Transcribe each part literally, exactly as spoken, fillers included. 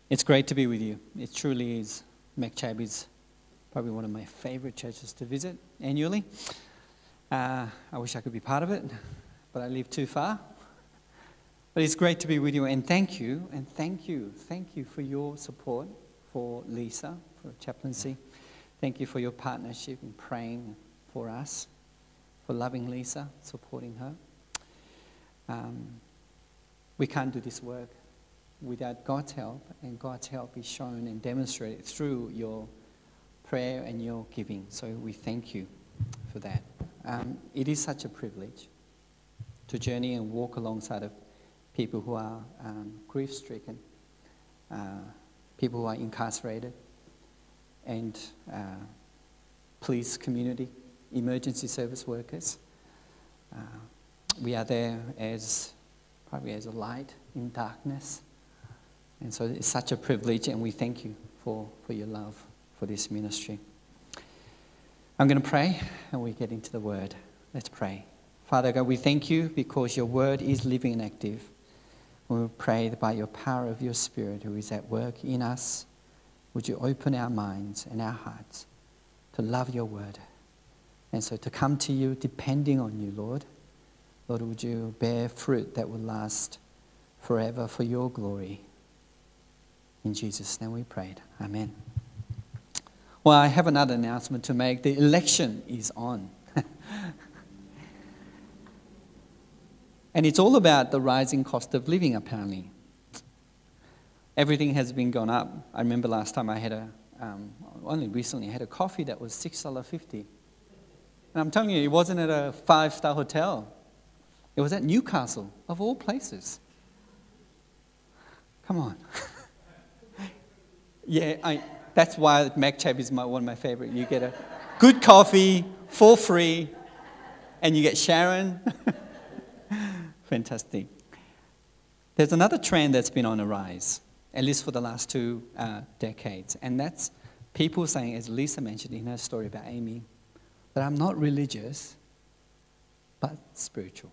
It's great to be with you. It truly is. McChab is probably one of my favorite churches to visit annually. Uh, I wish I could be part of it, but I live too far. But it's great to be with you, and thank you, and thank you, thank you for your support for Lisa, for chaplaincy. Thank you for your partnership in praying for us, for loving Lisa, supporting her. Um, we can't do this work without God's help, and God's help is shown and demonstrated through your prayer and your giving. So we thank you for that. Um, it is such a privilege to journey and walk alongside of people who are um, grief-stricken, uh, people who are incarcerated, and uh, police community, emergency service workers. Uh, we are there as probably as a light in darkness. And so it's such a privilege, and we thank you for, for your love for this ministry. I'm going to pray, and we get into the word. Let's pray. Father God, we thank you because your word is living and active. We pray that by your power of your Spirit who is at work in us, would you open our minds and our hearts to love your word, and so to come to you depending on you, Lord. Lord, would you bear fruit that will last forever for your glory. In Jesus' name we prayed. Amen. Well, I have another announcement to make. The election is on. And it's all about the rising cost of living, apparently. Everything has been gone up. I remember last time I had a, um, only recently, I had a coffee that was six dollars fifty. And I'm telling you, it wasn't at a five-star hotel. It was at Newcastle, of all places. Come on. Yeah, I, that's why McChab is my, one of my favorite. You get a good coffee for free, and you get Sharon. Fantastic. There's another trend that's been on a rise, at least for the last two uh, decades, and that's people saying, as Lisa mentioned in her story about Amy, that I'm not religious, but spiritual.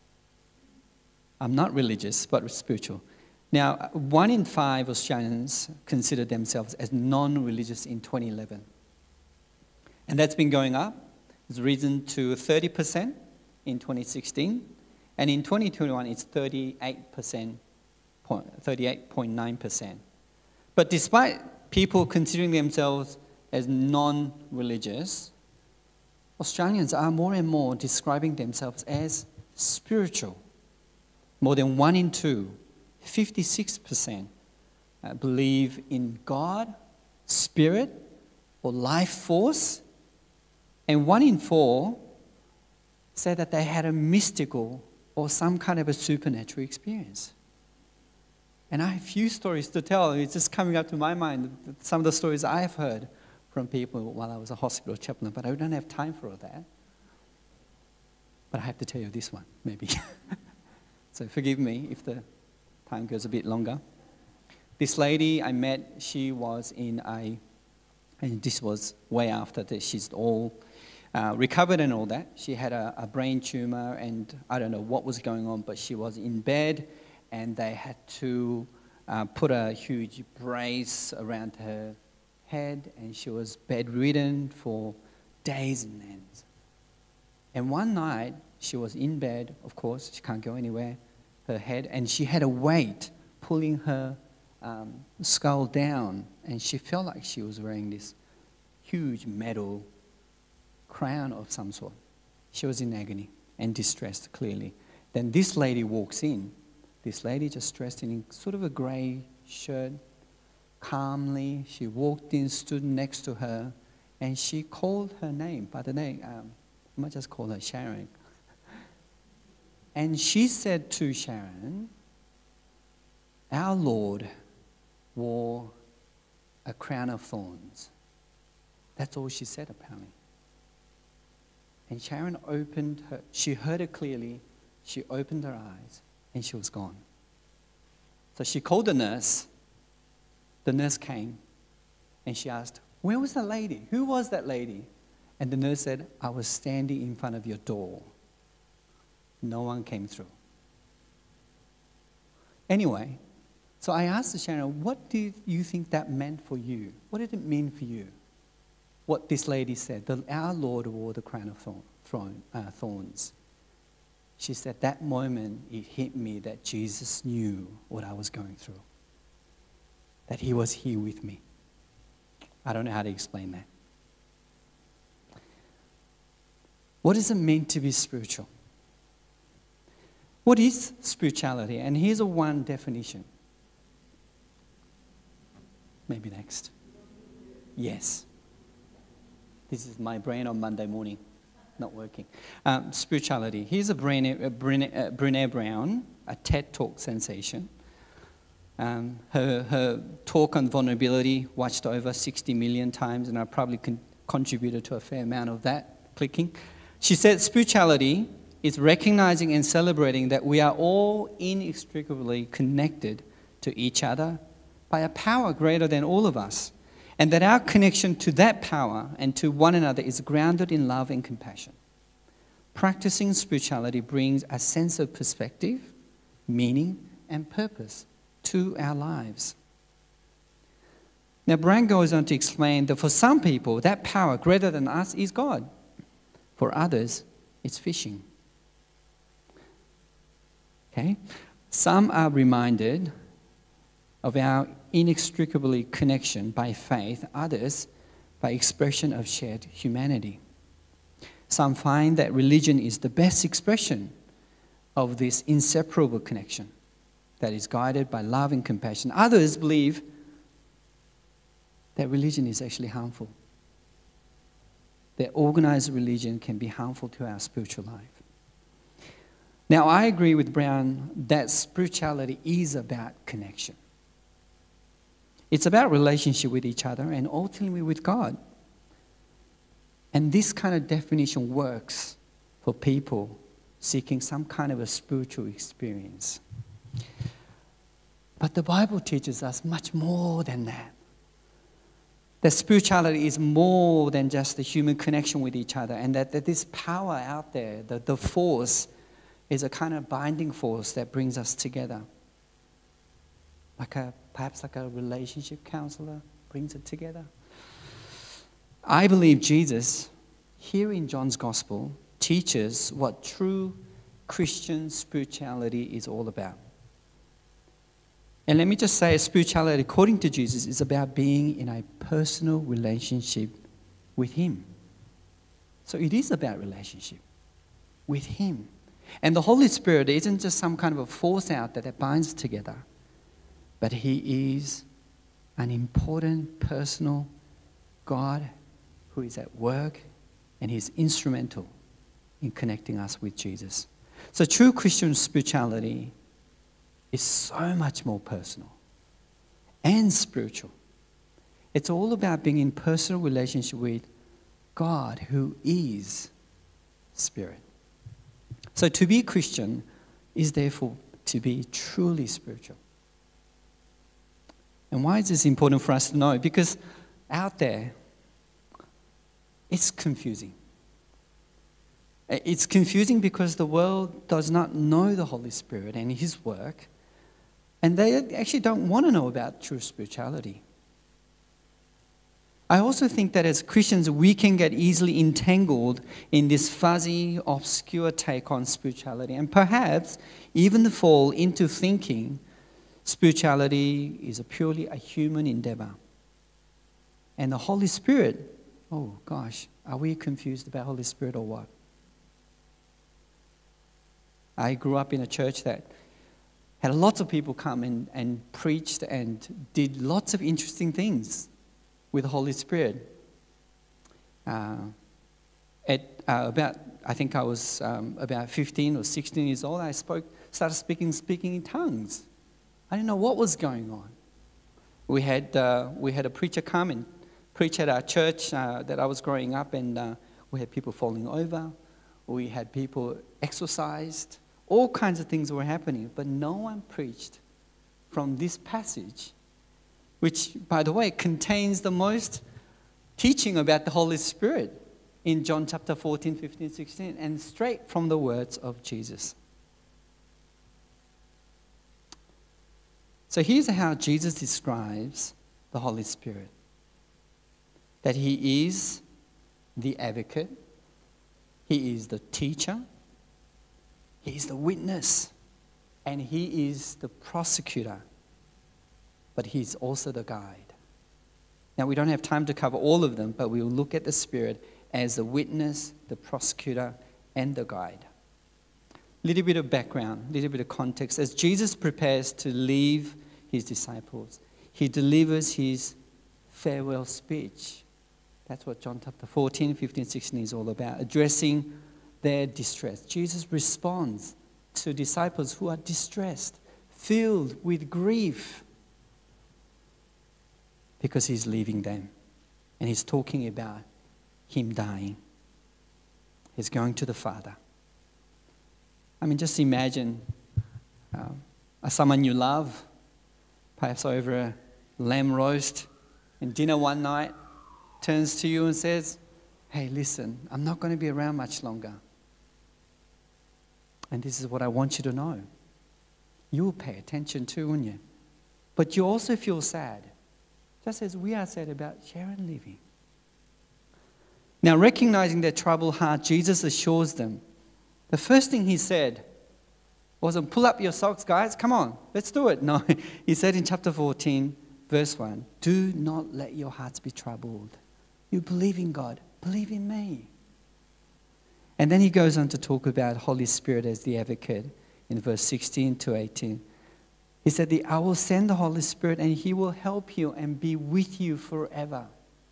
I'm not religious, but spiritual. Now, one in five Australians consider themselves as non-religious in twenty eleven. And that's been going up. It's risen to thirty percent in twenty sixteen. And in twenty twenty-one, it's thirty-eight percent, thirty-eight point nine percent. But despite people considering themselves as non-religious, Australians are more and more describing themselves as spiritual. More than one in two, fifty-six percent, uh, believe in God, spirit, or life force. And one in four said that they had a mystical or some kind of a supernatural experience. And I have a few stories to tell. It's just coming up to my mind, some of the stories I've heard from people while I was a hospital chaplain, but I don't have time for all that. But I have to tell you this one, maybe. So forgive me if the time goes a bit longer. This lady I met, she was in a, and this was way after that she's all uh, recovered and all that. She had a, a brain tumor, and I don't know what was going on, but she was in bed, and they had to uh, put a huge brace around her head, and she was bedridden for days and ends. And one night, she was in bed, of course, she can't go anywhere, her head, and she had a weight pulling her um, skull down, and she felt like she was wearing this huge metal crown of some sort. She was in agony and distressed, clearly. Then this lady walks in, this lady just dressed in sort of a grey shirt, calmly, she walked in, stood next to her, and she called her name by the name, um, I might just call her Sharon. And she said to Sharon, our Lord wore a crown of thorns. That's all she said, apparently. And Sharon opened her, she heard it clearly, she opened her eyes, and she was gone. So she called the nurse. The nurse came, and she asked, where was the lady? Who was that lady? And the nurse said, I was standing in front of your door. No one came through. Anyway, So I asked Sharon, what do you think that meant for you? What did it mean for you? What this lady said, the, our Lord wore the crown of thorn, thorn, uh, thorns. She said, that moment it hit me that Jesus knew what I was going through. That he was here with me. I don't know how to explain that. What does it mean to be spiritual? What is spirituality? And here's a one definition. Maybe next. Yes. This is my brain on Monday morning. Not working. Um, spirituality. Here's a Brené, Brené, uh, Brené Brown, a TED Talk sensation. Um, her, her talk on vulnerability watched over sixty million times, and I probably con- contributed to a fair amount of that clicking. She said spirituality is recognizing and celebrating that we are all inextricably connected to each other by a power greater than all of us, and that our connection to that power and to one another is grounded in love and compassion. Practicing spirituality brings a sense of perspective, meaning, and purpose to our lives. Now, Brown goes on to explain that for some people, that power greater than us is God. For others, it's fishing. Okay? Some are reminded of our inextricably connection by faith, others by expression of shared humanity. Some find that religion is the best expression of this inseparable connection that is guided by love and compassion. Others believe that religion is actually harmful, that organized religion can be harmful to our spiritual life. Now, I agree with Brown that spirituality is about connection. It's about relationship with each other and ultimately with God. And this kind of definition works for people seeking some kind of a spiritual experience. But the Bible teaches us much more than that. That spirituality is more than just the human connection with each other, and that, that this power out there, the, the force, is a kind of binding force that brings us together. Like a, perhaps like a relationship counselor brings it together. I believe Jesus, here in John's Gospel, teaches what true Christian spirituality is all about. And let me just say, spirituality, according to Jesus, is about being in a personal relationship with Him. So it is about relationship with Him. And the Holy Spirit isn't just some kind of a force out there that binds together, but He is an important personal God who is at work, and He's instrumental in connecting us with Jesus. So true Christian spirituality is so much more personal and spiritual. It's all about being in personal relationship with God, who is Spirit. So to be Christian is therefore to be truly spiritual. And why is this important for us to know? Because out there, it's confusing. It's confusing because the world does not know the Holy Spirit and His work, and they actually don't want to know about true spirituality. I also think that as Christians, we can get easily entangled in this fuzzy, obscure take on spirituality, and perhaps even fall into thinking spirituality is a purely a human endeavor. And the Holy Spirit, oh gosh, are we confused about Holy Spirit or what? I grew up in a church that had lots of people come and, and preached and did lots of interesting things with the Holy Spirit. Uh, at uh, about, I think I was um, about fifteen or sixteen years old, I spoke, started speaking, speaking in tongues. I didn't know what was going on. We had uh, we had a preacher come and preach at our church uh, that I was growing up, and uh, we had people falling over. We had people exorcised. All kinds of things were happening, but no one preached from this passage, which, by the way, contains the most teaching about the Holy Spirit in John chapter fourteen, fifteen, sixteen, and straight from the words of Jesus. So here's how Jesus describes the Holy Spirit. That he is the advocate, he is the teacher, he is the witness, and he is the prosecutor, but he's also the guide. Now, we don't have time to cover all of them, but we will look at the Spirit as the witness, the prosecutor, and the guide. Little bit of background, little bit of context. As Jesus prepares to leave his disciples, he delivers his farewell speech. That's what John chapter fourteen, fifteen, sixteen is all about, addressing their distress. Jesus responds to disciples who are distressed, filled with grief, because he's leaving them. And he's talking about him dying. He's going to the Father. I mean, just imagine um, someone you love, perhaps over a lamb roast and dinner one night, turns to you and says, hey, listen, I'm not going to be around much longer. And this is what I want you to know. You'll pay attention too, won't you? But you also feel sad, just as we are sad about Sharon leaving. Now, recognizing their troubled heart, Jesus assures them. The first thing he said wasn't, pull up your socks, guys, come on, let's do it. No, he said in chapter fourteen, verse one, do not let your hearts be troubled. You believe in God, believe in me. And then he goes on to talk about Holy Spirit as the advocate in verse sixteen to eighteen. He said, I will send the Holy Spirit and he will help you and be with you forever.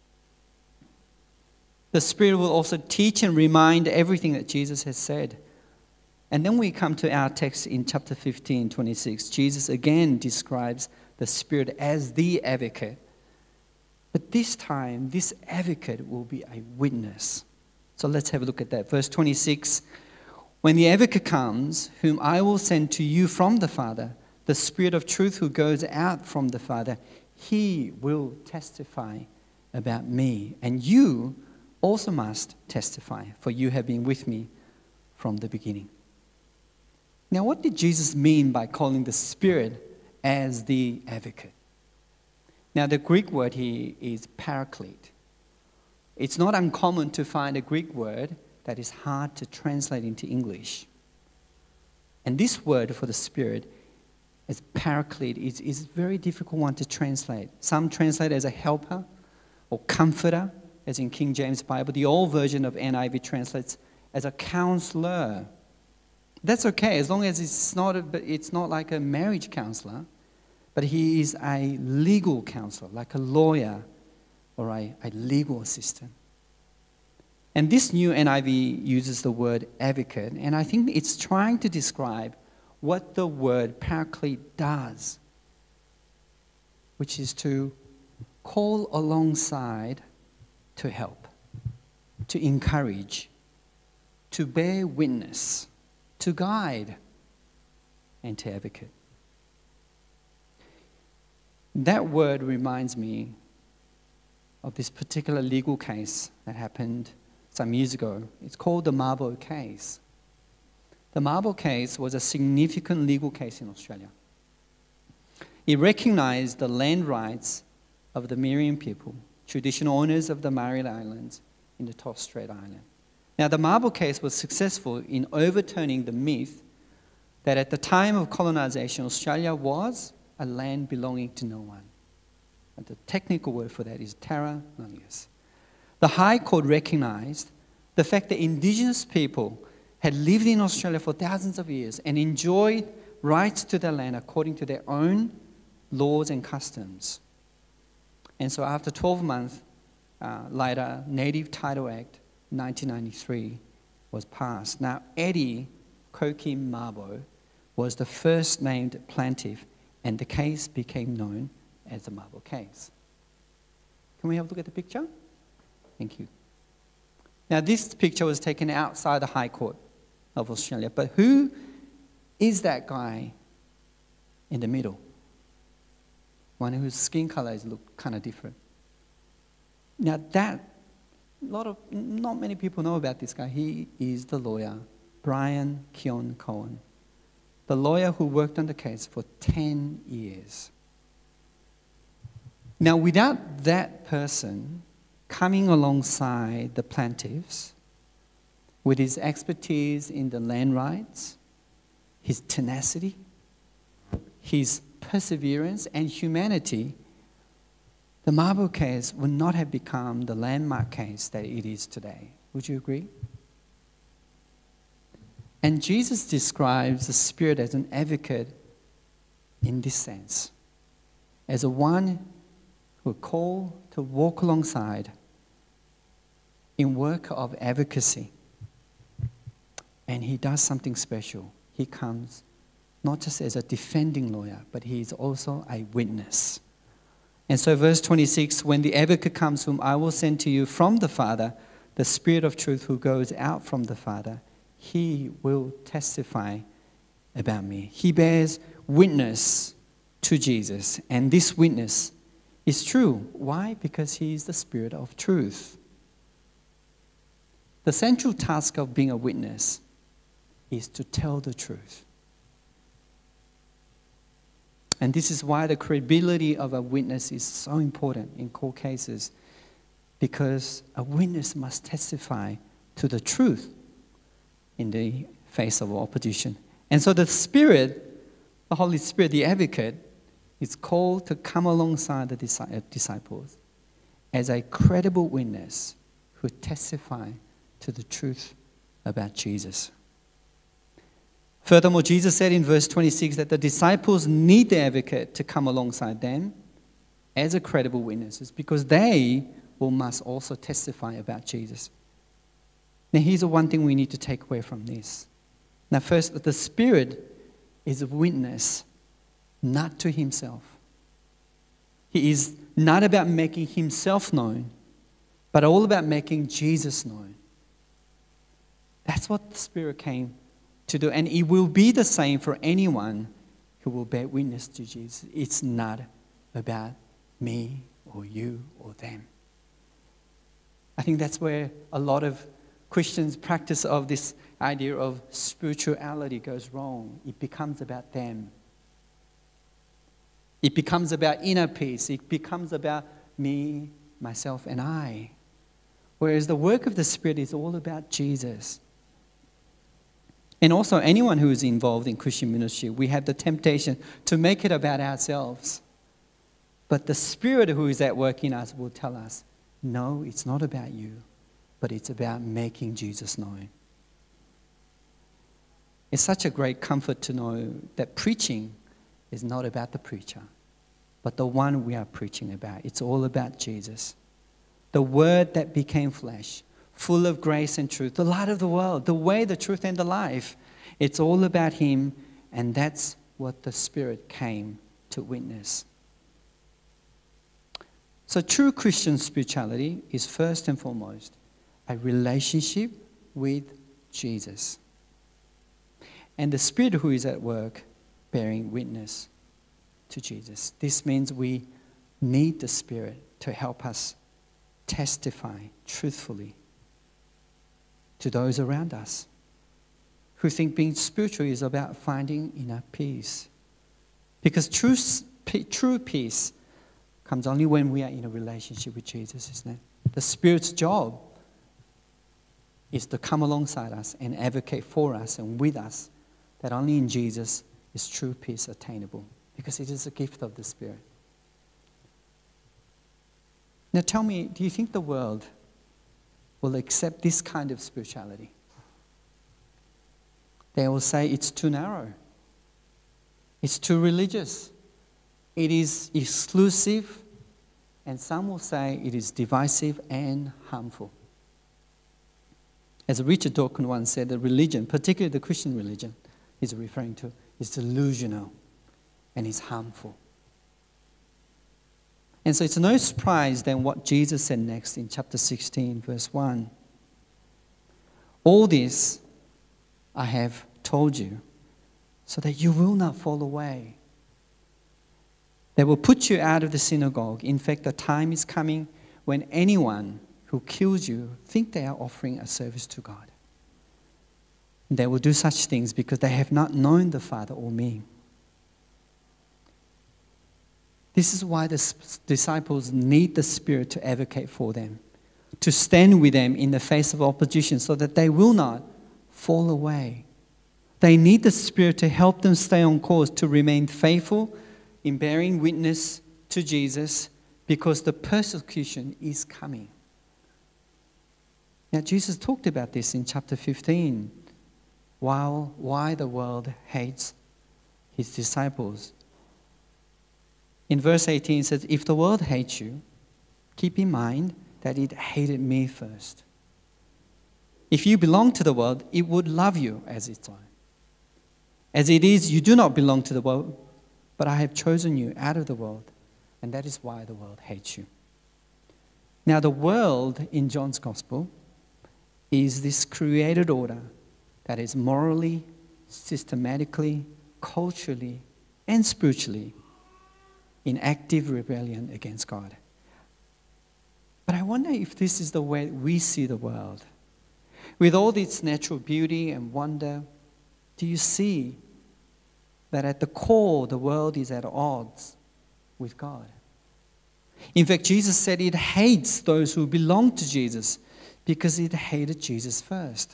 The Spirit will also teach and remind everything that Jesus has said. And then we come to our text in chapter fifteen, twenty-six. Jesus again describes the Spirit as the advocate. But this time, this advocate will be a witness. So let's have a look at that. Verse twenty-six, when the advocate comes, whom I will send to you from the Father, the Spirit of truth who goes out from the Father, he will testify about me. And you also must testify, for you have been with me from the beginning. Now, what did Jesus mean by calling the Spirit as the advocate? Now, the Greek word here is paraclete. It's not uncommon to find a Greek word that is hard to translate into English. And this word for the Spirit, as paraclete, is, is a very difficult one to translate. Some translate as a helper or comforter, as in King James Bible. The old version of N I V translates as a counselor. That's okay, as long as it's not, a, it's not like a marriage counselor, but he is a legal counselor, like a lawyer or a, a legal assistant. And this new N I V uses the word advocate, and I think it's trying to describe what the word paraclete does, which is to call alongside to help, to encourage, to bear witness, to guide, and to advocate. That word reminds me of this particular legal case that happened some years ago. It's called the Mabo case. The Mabo case was a significant legal case in Australia. It recognized the land rights of the Merian people, traditional owners of the Murray Islands in the Torres Strait Island. Now, the Mabo case was successful in overturning the myth that at the time of colonization, Australia was a land belonging to no one. And the technical word for that is terra nullius. The High Court recognized the fact that Indigenous people had lived in Australia for thousands of years and enjoyed rights to their land according to their own laws and customs. And so after twelve months uh, later, Native Title Act nineteen ninety-three was passed. Now, Eddie Kokim Mabo was the first named plaintiff, and the case became known as the Mabo case. Can we have a look at the picture? Thank you. Now, this picture was taken outside the High Court of Australia, but who is that guy in the middle? One whose skin colors look kind of different. Now, that, a lot of, not many people know about this guy. He is the lawyer, Brian Keon Cohen, the lawyer who worked on the case for ten years. Now, without that person coming alongside the plaintiffs with his expertise in the land rights, his tenacity, his perseverance and humanity, the Mabo case would not have become the landmark case that it is today. Would you agree? And Jesus describes the Spirit as an advocate in this sense, as a one who are called to walk alongside in work of advocacy. And he does something special. He comes not just as a defending lawyer, but he is also a witness. And so verse twenty-six, when the advocate comes, whom I will send to you from the Father, the Spirit of truth who goes out from the Father, he will testify about me. He bears witness to Jesus, and this witness is true. Why? Because he is the Spirit of truth. The central task of being a witness is to tell the truth. And this is why the credibility of a witness is so important in court cases, because a witness must testify to the truth in the face of opposition. And so the Spirit, the Holy Spirit, the advocate, is called to come alongside the disciples as a credible witness who testify to the truth about Jesus. Furthermore, Jesus said in verse twenty-six that the disciples need the advocate to come alongside them as a credible witnesses, because they will must also testify about Jesus. Now, here's the one thing we need to take away from this. Now, first, that the Spirit is a witness not to himself. He is not about making himself known, but all about making Jesus known. That's what the Spirit came to do. And it will be the same for anyone who will bear witness to Jesus. It's not about me or you or them. I think that's where a lot of Christians' practice of this idea of spirituality goes wrong. It becomes about them. It becomes about inner peace. It becomes about me, myself, and I. Whereas the work of the Spirit is all about Jesus. And also, anyone who is involved in Christian ministry, we have the temptation to make it about ourselves. But the Spirit who is at work in us will tell us, no, it's not about you, but it's about making Jesus known. It's such a great comfort to know that preaching is not about the preacher, but the one we are preaching about. It's all about Jesus, the Word that became flesh, full of grace and truth, the light of the world, the way, the truth, and the life. It's all about him, and that's what the Spirit came to witness. So true Christian spirituality is first and foremost a relationship with Jesus. And the Spirit who is at work bearing witness to Jesus. This means we need the Spirit to help us testify truthfully to those around us who think being spiritual is about finding inner peace. Because true, true peace comes only when we are in a relationship with Jesus, isn't it? The Spirit's job is to come alongside us and advocate for us and with us, that only in Jesus is true peace attainable, because it is a gift of the Spirit. Now tell me, do you think the world will accept this kind of spirituality? They will say it's too narrow. It's too religious. It is exclusive. And some will say it is divisive and harmful. As Richard Dawkins once said, the religion, particularly the Christian religion, he's referring to, is delusional and is harmful. And so it's no surprise then what Jesus said next in chapter sixteen, verse one. All this I have told you so that you will not fall away. They will put you out of the synagogue. In fact, the time is coming when anyone who kills you think they are offering a service to God. They will do such things because they have not known the Father or me. This is why the disciples need the Spirit to advocate for them, to stand with them in the face of opposition so that they will not fall away. They need the Spirit to help them stay on course, to remain faithful in bearing witness to Jesus, because the persecution is coming. Now, Jesus talked about this in chapter fifteen, while why the world hates his disciples. In verse eighteen it says, if the world hates you, keep in mind that it hated me first. If you belong to the world, it would love you as its own. As it is, you do not belong to the world, but I have chosen you out of the world, and that is why the world hates you. Now, the world in John's Gospel is this created order that is morally, systematically, culturally, and spiritually in active rebellion against God. But I wonder if this is the way we see the world. With all its natural beauty and wonder, do you see that at the core the world is at odds with God? In fact, Jesus said it hates those who belong to Jesus because it hated Jesus first.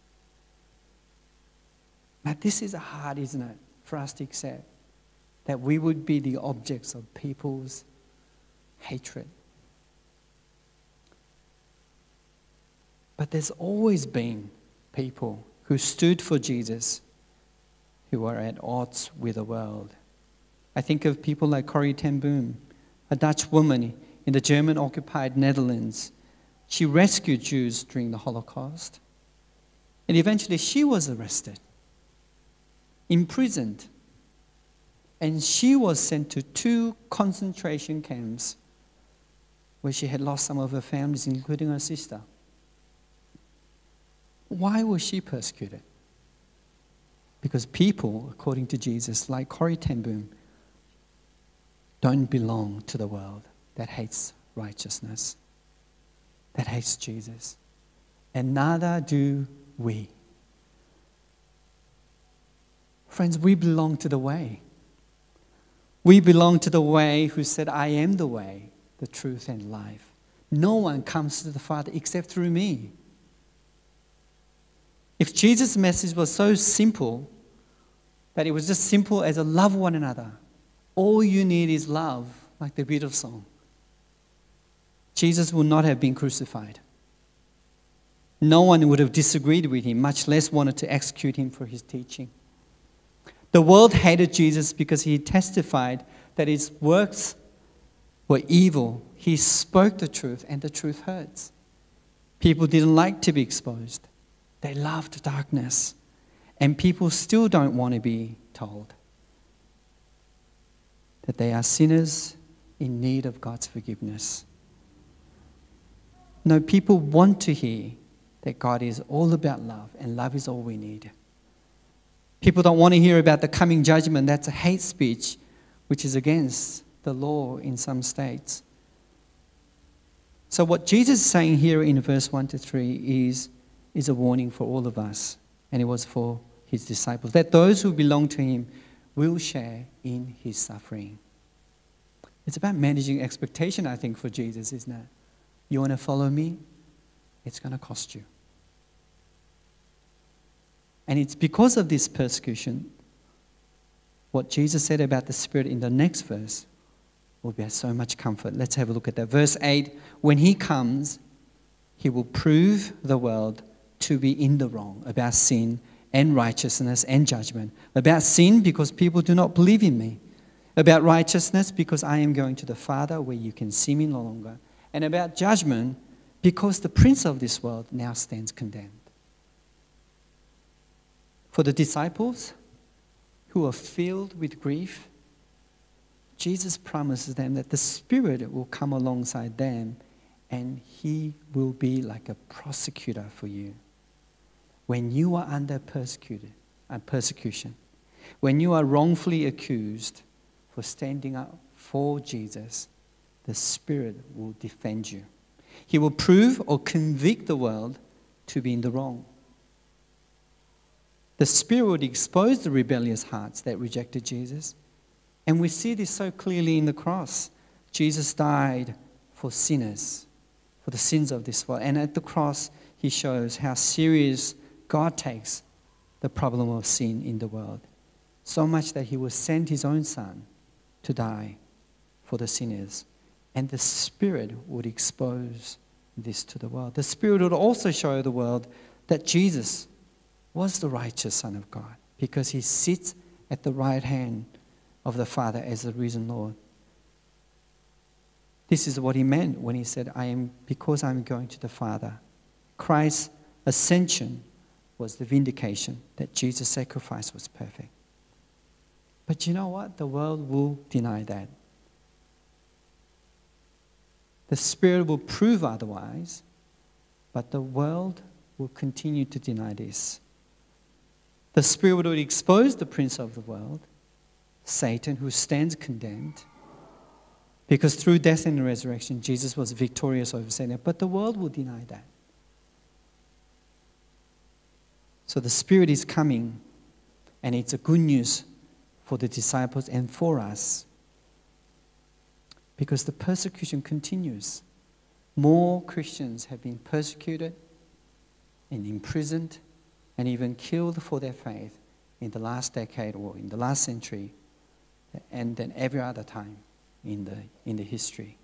But this is hard, isn't it, for us to accept that we would be the objects of people's hatred. But there's always been people who stood for Jesus who are at odds with the world. I think of people like Corrie ten Boom, a Dutch woman in the German-occupied Netherlands. She rescued Jews during the Holocaust. And eventually she was arrested, imprisoned, and she was sent to two concentration camps where she had lost some of her families, including her sister. Why was she persecuted? Because people, according to Jesus, like Corrie ten Boom, don't belong to the world that hates righteousness, that hates Jesus. And neither do we. Friends, we belong to the way. We belong to the way who said, I am the way, the truth, and life. No one comes to the Father except through me. If Jesus' message was so simple, that it was just simple as a love one another, all you need is love, like the Beatles song, Jesus would not have been crucified. No one would have disagreed with him, much less wanted to execute him for his teaching. The world hated Jesus because he testified that his works were evil. He spoke the truth, and the truth hurts. People didn't like to be exposed. They loved darkness. And people still don't want to be told that they are sinners in need of God's forgiveness. No, people want to hear that God is all about love, and love is all we need. People don't want to hear about the coming judgment. That's a hate speech, which is against the law in some states. So what Jesus is saying here in verse one to three is, is a warning for all of us, and it was for his disciples, that those who belong to him will share in his suffering. It's about managing expectation, I think, for Jesus, isn't it? You want to follow me? It's going to cost you. And it's because of this persecution, what Jesus said about the Spirit in the next verse will be so much comfort. Let's have a look at that. Verse eight, when he comes, he will prove the world to be in the wrong about sin and righteousness and judgment. About sin, because people do not believe in me. About righteousness, because I am going to the Father where you can see me no longer. And about judgment, because the prince of this world now stands condemned. For the disciples who are filled with grief, Jesus promises them that the Spirit will come alongside them and he will be like a prosecutor for you. When you are under persecuted, uh, persecution, when you are wrongfully accused for standing up for Jesus, the Spirit will defend you. He will prove or convict the world to be in the wrong. The Spirit would expose the rebellious hearts that rejected Jesus. And we see this so clearly in the cross. Jesus died for sinners, for the sins of this world. And at the cross, he shows how serious God takes the problem of sin in the world. So much that he will send his own Son to die for the sinners. And the Spirit would expose this to the world. The Spirit would also show the world that Jesus was the righteous Son of God because he sits at the right hand of the Father as the risen Lord. This is what he meant when he said, I am because I'm going to the Father. Christ's ascension was the vindication that Jesus' sacrifice was perfect. But you know what? The world will deny that. The Spirit will prove otherwise, but the world will continue to deny this. The Spirit will expose the prince of the world, Satan, who stands condemned, because through death and resurrection, Jesus was victorious over Satan. But the world will deny that. So the Spirit is coming, and it's a good news for the disciples and for us, because the persecution continues. More Christians have been persecuted and imprisoned and even killed for their faith in the last decade or in the last century and than every other time in the, in the history.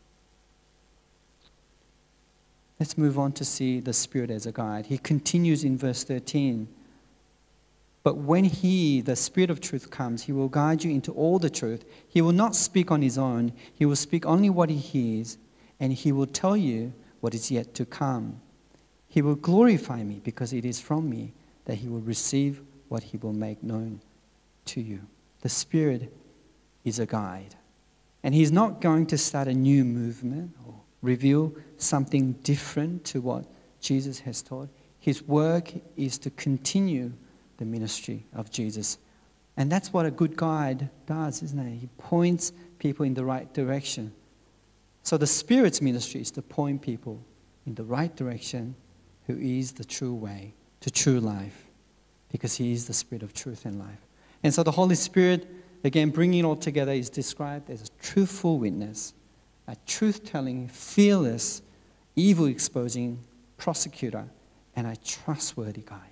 Let's move on to see the Spirit as a guide. He continues in verse thirteen. But when he, the Spirit of truth, comes, he will guide you into all the truth. He will not speak on his own. He will speak only what he hears, and he will tell you what is yet to come. He will glorify me because it is from me that he will receive what he will make known to you. The Spirit is a guide. And he's not going to start a new movement or reveal something different to what Jesus has taught. His work is to continue the ministry of Jesus. And that's what a good guide does, isn't it? He points people in the right direction. So the Spirit's ministry is to point people in the right direction, who is the true way to true life, because he is the Spirit of truth and life. And so the Holy Spirit, again, bringing it all together, is described as a truthful witness, a truth-telling, fearless, evil-exposing prosecutor, and a trustworthy guide.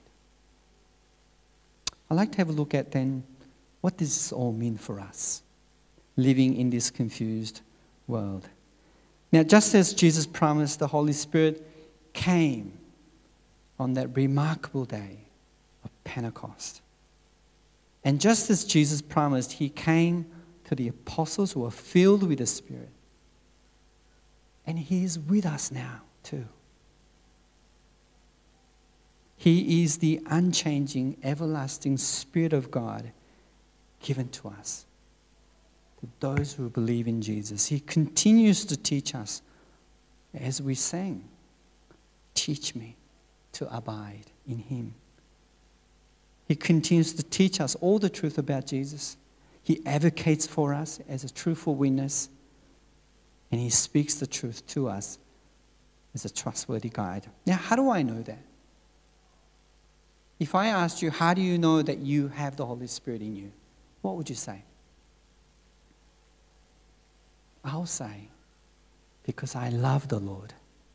I'd like to have a look at then, what does this all mean for us, living in this confused world? Now, just as Jesus promised, the Holy Spirit came on that remarkable day of Pentecost. And just as Jesus promised, he came to the apostles who were filled with the Spirit. And he is with us now too. He is the unchanging, everlasting Spirit of God given to us, to those who believe in Jesus. He continues to teach us as we sang, teach me to abide in him. He continues to teach us all the truth about Jesus. He advocates for us as a truthful witness, and he speaks the truth to us as a trustworthy guide. Now, how do I know that? If I asked you, how do you know that you have the Holy Spirit in you? What would you say? I'll say, because I love the Lord.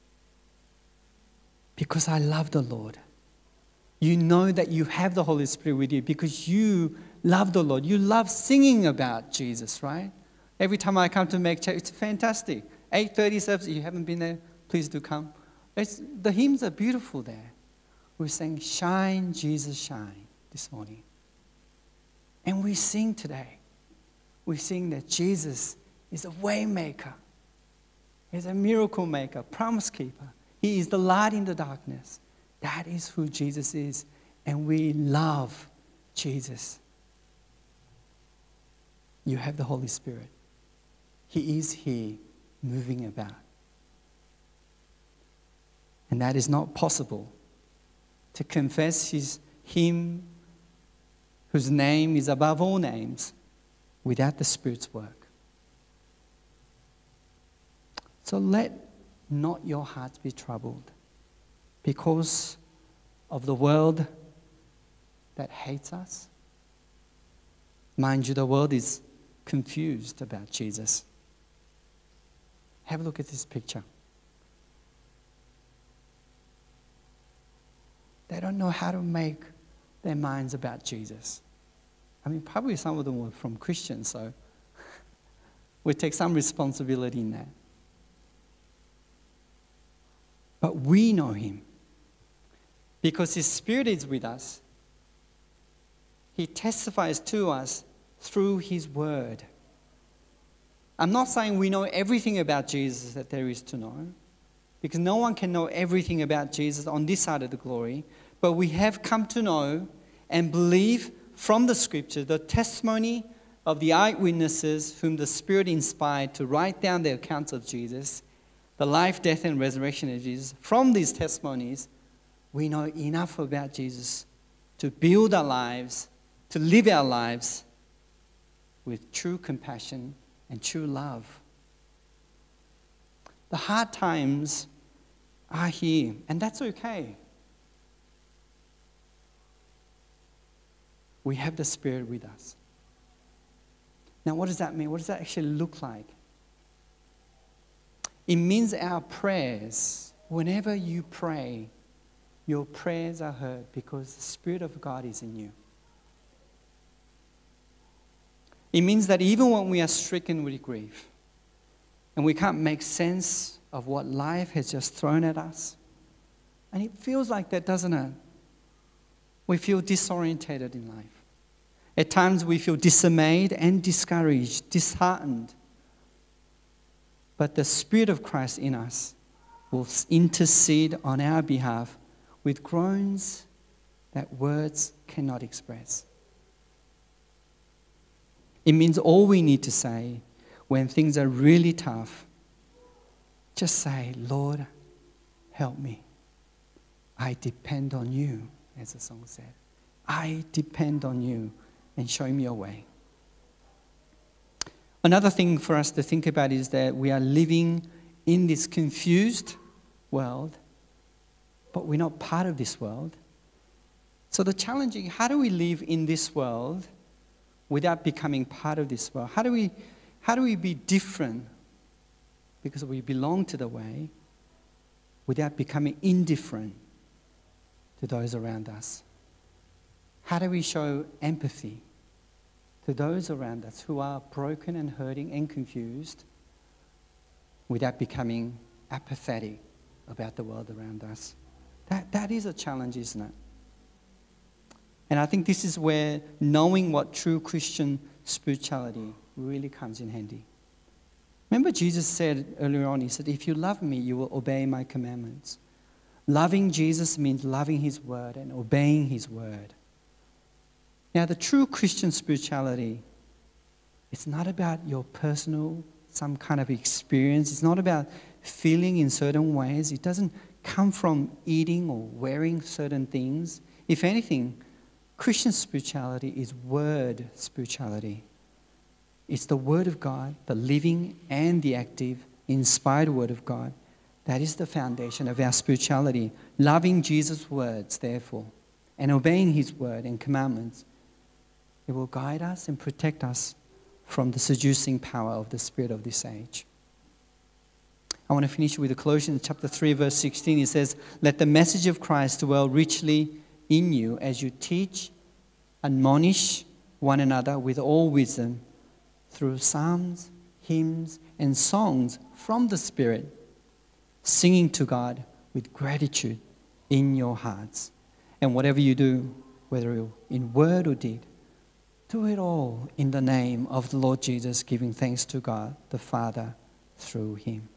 Because I love the Lord. You know that you have the Holy Spirit with you because you love the Lord. You love singing about Jesus, right? Every time I come to Make Church, it's fantastic. eight thirty service, if you haven't been there, please do come. It's, the hymns are beautiful there. We sang, Shine, Jesus, Shine, this morning. And we sing today. We sing that Jesus is a way maker. He's a miracle maker, promise keeper. He is the light in the darkness. That is who Jesus is. And we love Jesus. You have the Holy Spirit. He is here moving about. And that is not possible. To confess his, him whose name is above all names without the Spirit's work. So let not your hearts be troubled because of the world that hates us? Mind you, the world is confused about Jesus. Have a look at this picture. They don't know how to make their minds about Jesus. I mean, probably some of them were from Christians, so we take some responsibility in that. But we know him. Because his Spirit is with us, he testifies to us through his word. I'm not saying we know everything about Jesus that there is to know, because no one can know everything about Jesus on this side of the glory, but we have come to know and believe from the scripture the testimony of the eyewitnesses whom the Spirit inspired to write down the accounts of Jesus, the life, death, and resurrection of Jesus. From these testimonies, we know enough about Jesus to build our lives, to live our lives with true compassion and true love. The hard times are here, and that's okay. We have the Spirit with us. Now, what does that mean? What does that actually look like? It means our prayers, whenever you pray, your prayers are heard because the Spirit of God is in you. It means that even when we are stricken with grief and we can't make sense of what life has just thrown at us, and it feels like that, doesn't it? We feel disorientated in life. At times we feel dismayed and discouraged, disheartened. But the Spirit of Christ in us will intercede on our behalf with groans that words cannot express. It means all we need to say when things are really tough, just say, Lord, help me. I depend on you, as the song said. I depend on you, and show me your way. Another thing for us to think about is that we are living in this confused world, but we're not part of this world. So the challenge is, how do we live in this world without becoming part of this world? How do we, how do we be different because we belong to the way without becoming indifferent to those around us? How do we show empathy to those around us who are broken and hurting and confused without becoming apathetic about the world around us? That, that is a challenge, isn't it? And I think this is where knowing what true Christian spirituality really comes in handy. Remember Jesus said earlier on, he said, if you love me, you will obey my commandments. Loving Jesus means loving his word and obeying his word. Now, the true Christian spirituality, it's not about your personal, some kind of experience. It's not about feeling in certain ways. It doesn't come from eating or wearing certain things. If anything, Christian spirituality is word spirituality. It's the word of God, the living and the active, inspired word of God. That is the foundation of our spirituality. Loving Jesus' words, therefore, and obeying his word and commandments, it will guide us and protect us from the seducing power of the spirit of this age. I want to finish with Colossians chapter three, verse sixteen. It says, let the message of Christ dwell richly in you as you teach, admonish one another with all wisdom through psalms, hymns, and songs from the Spirit, singing to God with gratitude in your hearts. And whatever you do, whether in word or deed, do it all in the name of the Lord Jesus, giving thanks to God the Father through him.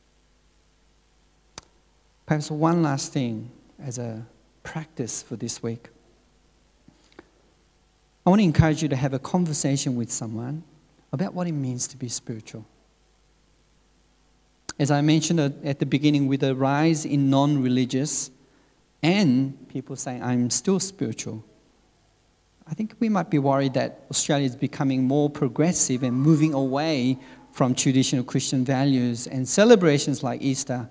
Perhaps one last thing as a practice for this week. I want to encourage you to have a conversation with someone about what it means to be spiritual. As I mentioned at the beginning, with a rise in non-religious and people saying, I'm still spiritual, I think we might be worried that Australia is becoming more progressive and moving away from traditional Christian values, and celebrations like Easter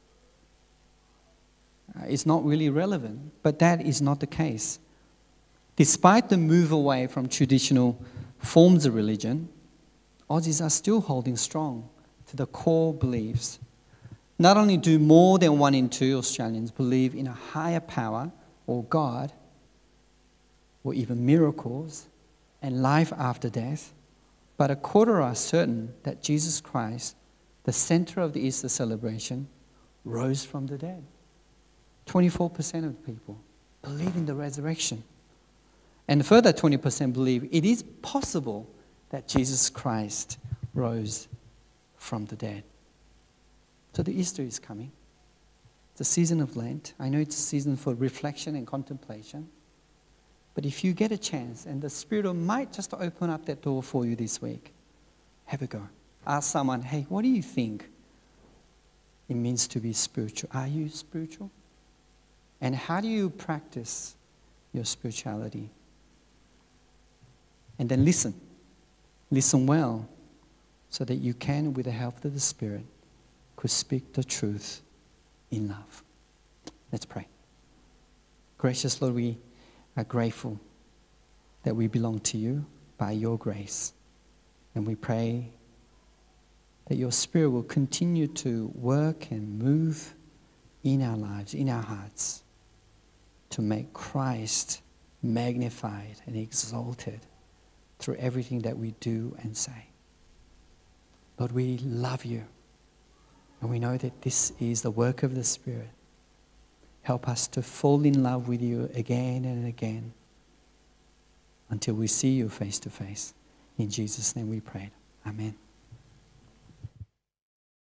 uh, is not really relevant. But that is not the case. Despite the move away from traditional forms of religion, Aussies are still holding strong to the core beliefs. Not only do more than one in two Australians believe in a higher power or God, or even miracles and life after death, but a quarter are certain that Jesus Christ, the center of the Easter celebration, rose from the dead. twenty-four percent of people believe in the resurrection. And a further twenty percent believe it is possible that Jesus Christ rose from the dead. So the Easter is coming. It's a season of Lent. I know it's a season for reflection and contemplation. But if you get a chance, and the Spirit might just open up that door for you this week, have a go. Ask someone, hey, what do you think it means to be spiritual? Are you spiritual? And how do you practice your spirituality? And then listen. Listen well, so that you can, with the help of the Spirit, could speak the truth in love. Let's pray. Gracious Lord, we are grateful that we belong to you by your grace. And we pray that your Spirit will continue to work and move in our lives, in our hearts, to make Christ magnified and exalted through everything that we do and say. Lord, we love you, and we know that this is the work of the Spirit. Help us to fall in love with you again and again until we see you face to face. In Jesus' name we pray. Amen.